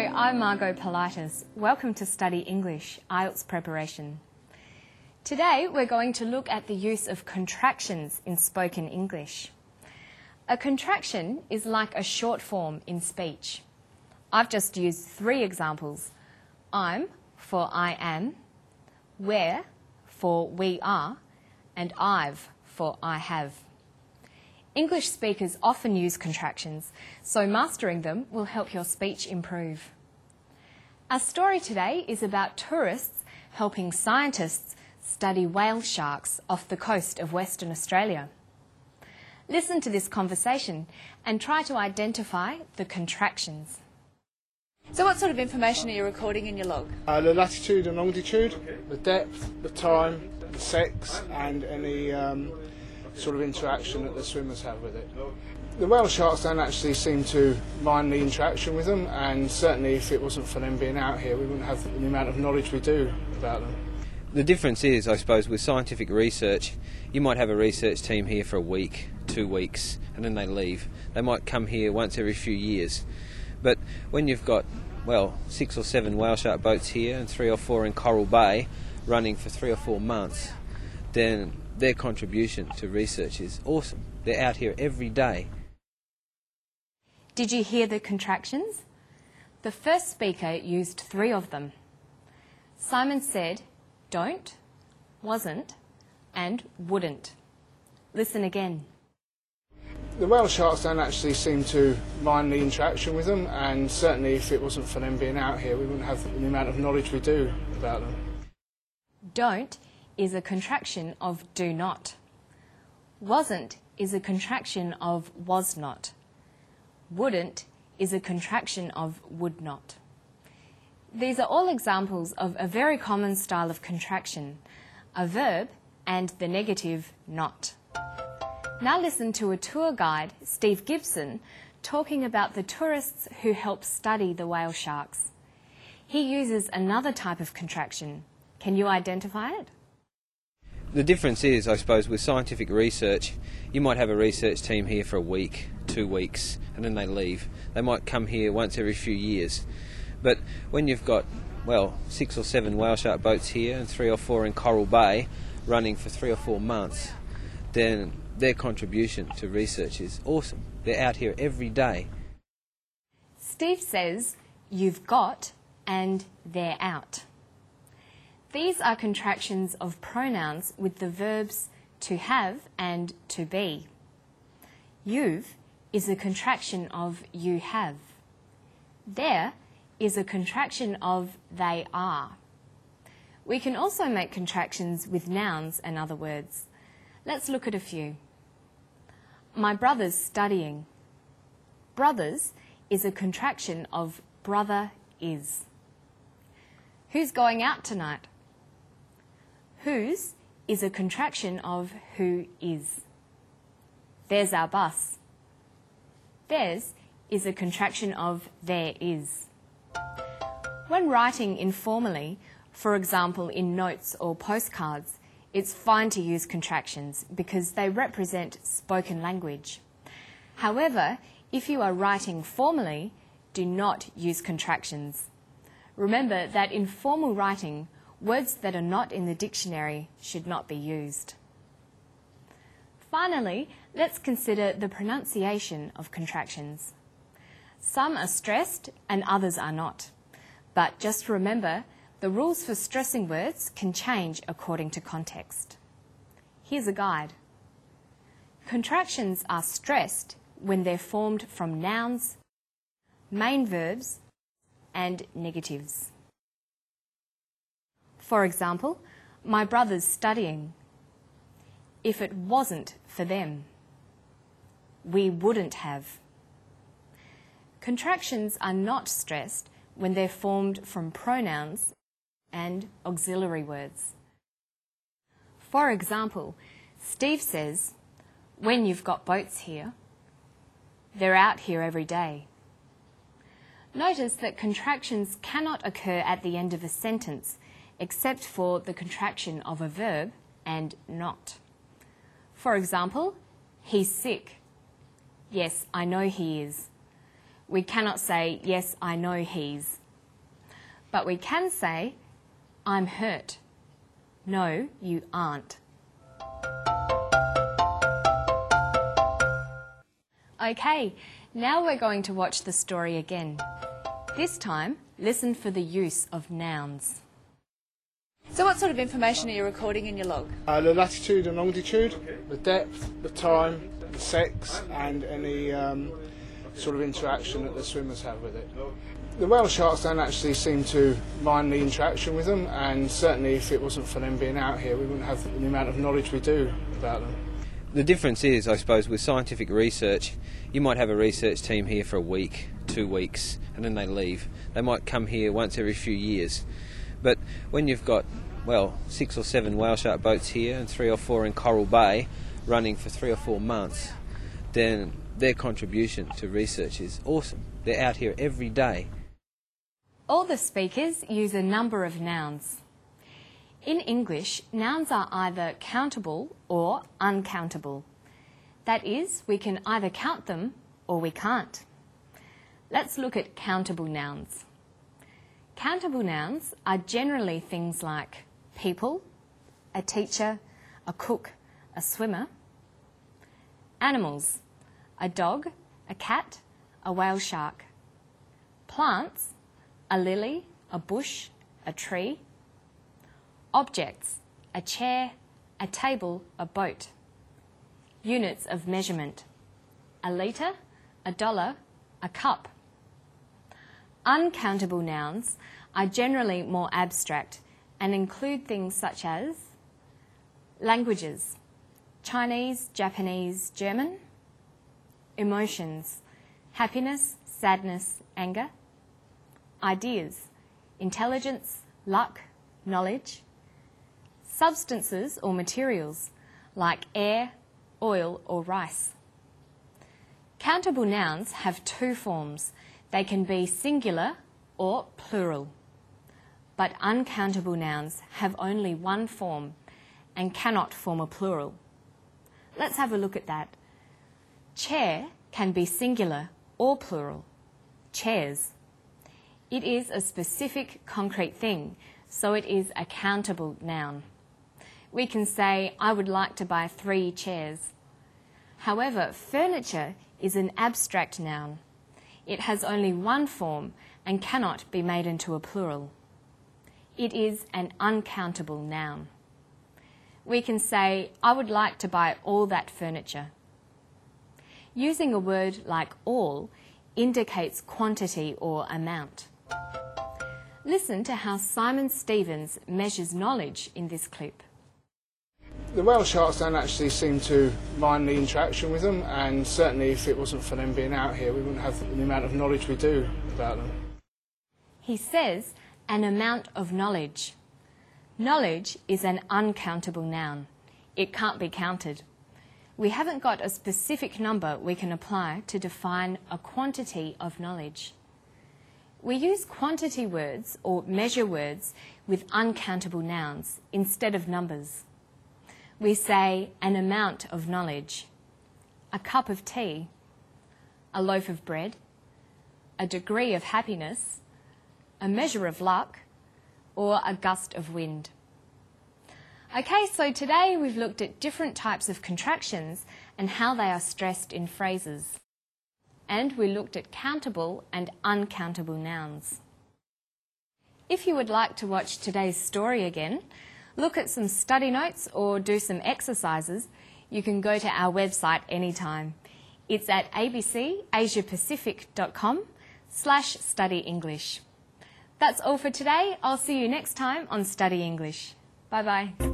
I'm Margot Politis. Welcome to Study English, IELTS preparation. Today we're going to look at the use of contractions in spoken English. A contraction is like a short form in speech. I've just used 3 examples. I'm for I am, we're for we are, and I've for I have. English speakers often use contractions, so mastering them will help your speech improve. Our story today is about tourists helping scientists study whale sharks off the coast of Western Australia. Listen to this conversation and try to identify the contractions. So what sort of information are you recording in your log? The latitude and longitude, the depth, the time, the sex, and any sort of interaction that the swimmers have with it. The whale sharks don't actually seem to mind the interaction with them, and certainly if it wasn't for them being out here, we wouldn't have the amount of knowledge we do about them. The difference is, I suppose, with scientific research, you might have a research team here for a week, 2 weeks, and then they leave. They might come here once every few years. But when you've got, 6 or 7 whale shark boats here and 3 or 4 in Coral Bay running for 3 or 4 months, then their contribution to research is awesome. They're out here every day. Did you hear the contractions? The first speaker used 3 of them. Simon said, don't, wasn't, and wouldn't. Listen again. The whale sharks don't actually seem to mind the interaction with them, and certainly if it wasn't for them being out here, we wouldn't have the amount of knowledge we do about them. Don't is a contraction of do not. Wasn't is a contraction of was not. Wouldn't is a contraction of would not. These are all examples of a very common style of contraction, a verb and the negative not. Now listen to a tour guide, Steve Gibson, talking about the tourists who help study the whale sharks. He uses another type of contraction. Can you identify it? The difference is, I suppose, with scientific research, you might have a research team here for a week, 2 weeks, and then they leave. They might come here once every few years. But when you've got, 6 or 7 whale shark boats here and 3 or 4 in Coral Bay running for 3 or 4 months, then their contribution to research is awesome. They're out here every day. Steve says, you've got and they're out. These are contractions of pronouns with the verbs to have and to be. You've is a contraction of you have. There is a contraction of they are. We can also make contractions with nouns and other words. Let's look at a few. My brother's studying. Brothers is a contraction of brother is. Who's going out tonight? Whose is a contraction of who is. There's our bus. Theirs is a contraction of there is. When writing informally, for example in notes or postcards, it's fine to use contractions because they represent spoken language. However, if you are writing formally, do not use contractions. Remember that in formal writing, words that are not in the dictionary should not be used. Finally, let's consider the pronunciation of contractions. Some are stressed and others are not. But just remember, the rules for stressing words can change according to context. Here's a guide. Contractions are stressed when they're formed from nouns, main verbs, and negatives. For example, my brother's studying. If it wasn't for them, we wouldn't have. Contractions are not stressed when they're formed from pronouns and auxiliary words. For example, Steve says, when you've got boats here, they're out here every day. Notice that contractions cannot occur at the end of a sentence except for the contraction of a verb and not. For example, he's sick. Yes, I know he is. We cannot say, yes, I know he's. But we can say, I'm hurt. No, you aren't. Okay, now we're going to watch the story again. This time, listen for the use of nouns. So what sort of information are you recording in your log? The latitude and longitude, the depth, the time, the sex, and any sort of interaction that the swimmers have with it. The whale sharks don't actually seem to mind the interaction with them, and certainly if it wasn't for them being out here, we wouldn't have the amount of knowledge we do about them. The difference is, I suppose, with scientific research, you might have a research team here for a week, 2 weeks, and then they leave. They might come here once every few years. But when you've got, well, 6 or 7 whale shark boats here and 3 or 4 in Coral Bay running for 3 or 4 months, then their contribution to research is awesome. They're out here every day. All the speakers use a number of nouns. In English, nouns are either countable or uncountable. That is, we can either count them or we can't. Let's look at countable nouns. Countable nouns are generally things like people, a teacher, a cook, a swimmer. Animals, a dog, a cat, a whale shark. Plants, a lily, a bush, a tree. Objects, a chair, a table, a boat. Units of measurement, a litre, a dollar, a cup. Uncountable nouns are generally more abstract and include things such as languages, Chinese, Japanese, German. Emotions, happiness, sadness, anger. Ideas, intelligence, luck, knowledge. Substances or materials like air, oil or rice. Countable nouns have 2 forms. They can be singular or plural. But uncountable nouns have only 1 form and cannot form a plural. Let's have a look at that. Chair can be singular or plural. Chairs. It is a specific concrete thing, so it is a countable noun. We can say, I would like to buy 3 chairs. However, furniture is an abstract noun. It has only 1 form and cannot be made into a plural. It is an uncountable noun. We can say, I would like to buy all that furniture. Using a word like all indicates quantity or amount. Listen to how Simon Stevens measures knowledge in this clip. The whale sharks don't actually seem to mind the interaction with them, and certainly if it wasn't for them being out here, we wouldn't have the amount of knowledge we do about them. He says an amount of knowledge. Knowledge is an uncountable noun. It can't be counted. We haven't got a specific number we can apply to define a quantity of knowledge. We use quantity words or measure words with uncountable nouns instead of numbers. We say an amount of knowledge, a cup of tea, a loaf of bread, a degree of happiness, a measure of luck, or a gust of wind. Okay, so today we've looked at different types of contractions and how they are stressed in phrases. And we looked at countable and uncountable nouns. If you would like to watch today's story again, look at some study notes or do some exercises, you can go to our website anytime. It's at abcasiapacific.com/study English. That's all for today. I'll see you next time on Study English. Bye-bye.